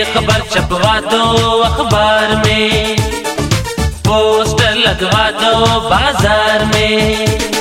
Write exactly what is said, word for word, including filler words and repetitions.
खबर छपवा दो अखबार में, पोस्टर लगवा दो बाजार में।